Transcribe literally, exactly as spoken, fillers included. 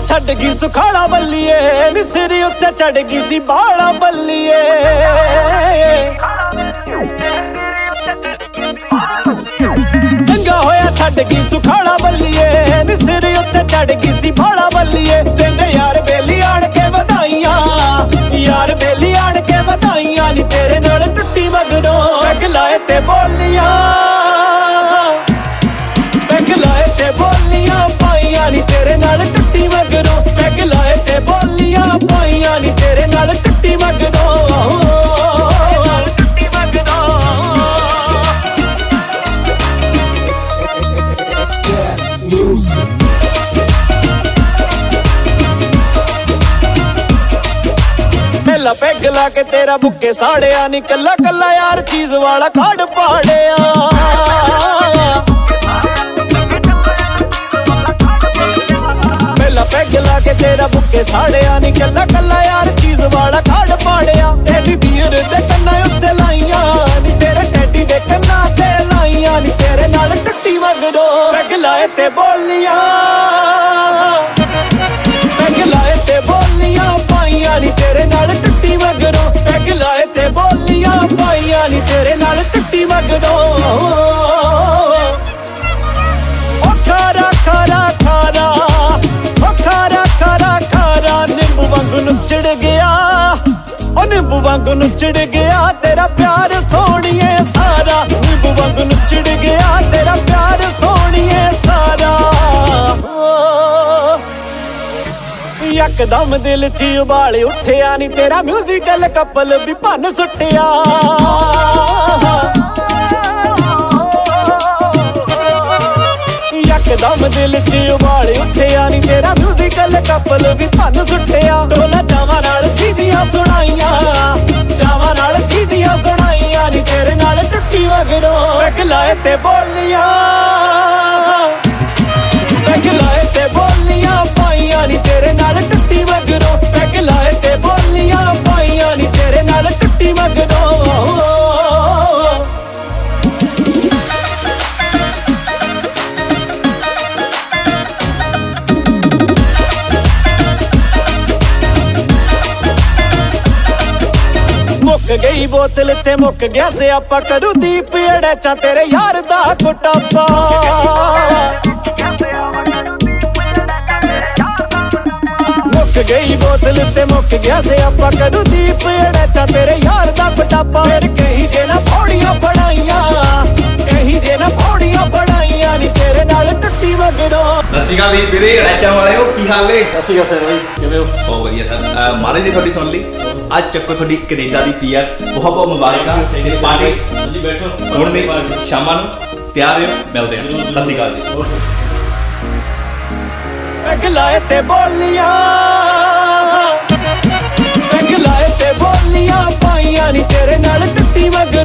ਛੱਡ ਗਈ ਸੁਖਾਲਾ ਬੱਲੀਏ ਨੀ ਸਿਰ ਉੱਤੇ ਚੜ ਗਈ ਸੀ ਬਾਲਾ ਬੱਲੀਏ ਚੰਗਾ ਹੋਇਆ ਛੱਡ ਗਈ ਸੁਖਾਲਾ ਬੱਲੀਏ ਨੀ ਸਿਰ ਉੱਤੇ ਚੜ ਗਈ ਸੀ ਬਾਲਾ ਬੱਲੀਏ ਕਹਿੰਦੇ ਯਾਰ ਬੇਲੀ ਆਣ ਕੇ ਵਧਾਈਆਂ ਯਾਰ ਬੇਲੀ ਆਣ ਕੇ ਵਧਾਈਆਂ ਨੀ ਤੇਰੇ ਨਾਲ ਟੁੱਟੀ ਮਗਰੋਂ ਪੈਗ ਲਾਏ ਤੇ ਬੋਲੀਆਂ ਪੈਗ ਲਾਏ ਤੇ ਬੋਲੀਆਂ ਪਾਈਆਂ ਨੀ ਤੇਰੇ ਨਾਲ ਟੁੱਟੀ ਮਗਰੋਂ ਪੈਗ ਲਾਏ ਤੇ ਬੋਲੀਆਂ ਪਾਈਆਂ ਨੀ ਤੇਰੇ ਨਾਲ ਟੁੱਟੀ ਮਗਰੋਂ ਪਹਿਲਾ ਪੈਗ ਲਾ ਕੇ ਤੇਰਾ ਬੁੱਕੇ ਸਾੜਿਆ ਨੀ ਕੱਲਾ ਕੱਲਾ ਯਾਰ ਚੀਜ਼ ਵਾਲਾ ਕਾੜ ਪਾੜਿਆ ਪਹਿਲਾ ਪੈਗ ਲਾ ਕੇ ਤੇਰਾ ਬੁੱਕੇ ਸਾੜਿਆ ਨੀ ਕੱਲਾ ਕੱਲਾ ਯਾਰ ਚੀਜ਼ ਵਾਲਾ ਕਾੜ ਪਾੜਿਆ ਟੈਡੀ ਬੀਅਰ ਦੇ ਕੰਨਾਂ ਉੱਤੇ ਲਾਈਆਂ ਨੀ ਤੇਰੇ ਟੈਡੀ ਦੇ ਕੰਨਾਂ ਤੇ ਲਾਈਆਂ ਨੀ ਤੇਰੇ ਨਾਲ ਟੁੱਟੀ ਮਗਰੋਂ ਪੈਗ ਲਾਏ ਤੇ ਬੋਲੀਆਂ ਪੈਗ ਲਾਏ ਤੇ ਬੋਲੀਆਂ ਪਾਈਆਂ ਨੀ ਤੇਰੇ ਨਾਲ ਟੁੱਟੀ ਮਗਰੋਂ ਪੈਗ ਲਾਏ ਤੇ ਬੋਲੀਆਂ ਪਾਈਆਂ ਨੀ ਤੇਰੇ ਨਾਲ ਟੁੱਟੀ ਮਗਰੋਂ ਓ ਖਾਰਾ ਖਾਰਾ ਖਾਰਾ ਓ ਖਾਰਾ ਖਾਰਾ ਖਾਰਾ ਨਿੰਬੂ ਵਾਂਗੂ ਨੁਚੜ ਗਿਆ ਓ ਨਿੰਬੂ ਵਾਂਗੂ ਨੁਚੜ ਗਿਆ ਤੇਰਾ ਪਿਆਰ ਸੋਹਣੀਏ ਸਾਰਾ ਨਿੰਬੂ ਵਾਂਗੂ ਨੁਚੜ ਗਿਆ ਤੇਰਾ ਪਿਆਰ ਸੋਹਣੀਏ ਸਾਰਾ ਯਕਦਮ ਦਿਲ 'ਚ ਉਬਾਲ ਉੱਠਿਆ ਨੀ ਤੇਰਾ ਮਿਊਜ਼ੀਕਲ ਕਪਲ ਵੀ ਭੰਨ ਸੁੱਟਿਆ ਯਕਦਮ ਦਿਲ 'ਚ ਉਬਾਲ ਉੱਠਿਆ ਨੀ ਤੇਰਾ ਮਿਊਜ਼ੀਕਲ ਕਪਲ ਵੀ ਭੰਨ ਸੁੱਟਿਆ ਢੋਲਾ ਚਾਵਾਂ ਨਾਲ ਚੀਦੀਆਂ ਸੁਣਾਈਆਂ ਚਾਵਾਂ ਨਾਲ ਚੀਦੀਆਂ ਸੁਣਾਈਆਂ ਨੀ ਤੇਰੇ ਨਾਲ ਟੁੱਟੀ ਮਗਰੋਂ ਪੈਗ ਲਾਏ ਤੇ ਬੋਲੀਆਂ ਪੈਗ ਲਾਏ ਤੇ ਬੋਲੀਆਂ ਪਾਈਆਂ ਨੀ ਤੇਰੇ ਨਾਲ ਟੁੱਟੀ ਮਗਰੋਂ ਪੈਗ ਲਾਏ ਤੇ ਬੋਲੀਆਂ ਪਾਈਆਂ ਨੀ ਤੇਰੇ ਨਾਲ ਟੁੱਟੀ ਮਗਰੋਂ ਮੁੱਕ ਗਈ ਬੋਤਲ ਤੇ ਮੁੱਕ ਗਿਆ ਸਿਆਪਾ ਕਰੂ ਦੀਪ ਅੜੇ ਚਾ ਤੇਰੇ ਯਾਰ ਦਾ ਕੁਟਾਪਾ ਮੁੱਕ ਗਈ ਬੋਤਲ ਤੇ ਮੁੱਕ ਗਿਆ ਸਿਆਪਾ ਕਰੂ ਦੀਪ ਅੜੇ ਚਾ ਤੇਰੇ ਯਾਰ ਦਾ ਕੁਟਾਪਾ ਫਿਰ ਕਹੀ ਜੇ ਨਾ ਫੋੜੀਆਂ ਫੜਾਈਆਂ ਕਹੀ ਜੇ ਨਾ ਫੋੜੀਆਂ ਫੜਾਈਆਂ ਨੀ ਤੇਰੇ ਨਾਲ ਟੁੱਟੀ ਮਗਰੋਂ ਸਤਿ ਸ਼੍ਰੀ ਅਕਾਲ ਵੀਰੇ ਰੈਚਾ ਵਾਲਿਓ ਕੀ ਹਾਲ ਏ ਸਤਿ ਸ਼੍ਰੀ ਅਕਾਲ ਸਰ ਬਾਈ ਕਿਵੇਂ ਹੋ ਬਹੁਤ ਵਧੀਆ ਸਰ ਮਹਾਰਾਜ ਜੀ ਤੁਹਾਡੀ ਸੁਣ ਲਈ ਅੱਜ ਚੱਕੋ ਤੁਹਾਡੀ ਕੈਨੇਡਾ ਦੀ ਪੀਆਰ ਬਹੁਤ ਬਹੁਤ ਮੁਬਾਰਕਾਂ ਤੇ ਪਾਰਟੀ ਜੀ ਬੈਠੋ ਹੁਣ ਨਹੀਂ ਸ਼ਾਮਾਂ ਨੂੰ ਤਿਆਰ ਰਹੋ ਮਿਲਦੇ ਹਾਂ ਸਤਿ ਸ਼੍ਰੀ ਅਕਾਲ ਜੀ ਪੈਗ ਲਾਏ ਤੇ ਬੋਲੀਆਂ ਪੈਗ ਲਾਏ ਤੇ ਬੋਲੀਆਂ ਪਾਈਆਂ ਨੀ ਤੇਰੇ ਨਾਲ ਟੁੱਟੀ ਮਗਰੋਂ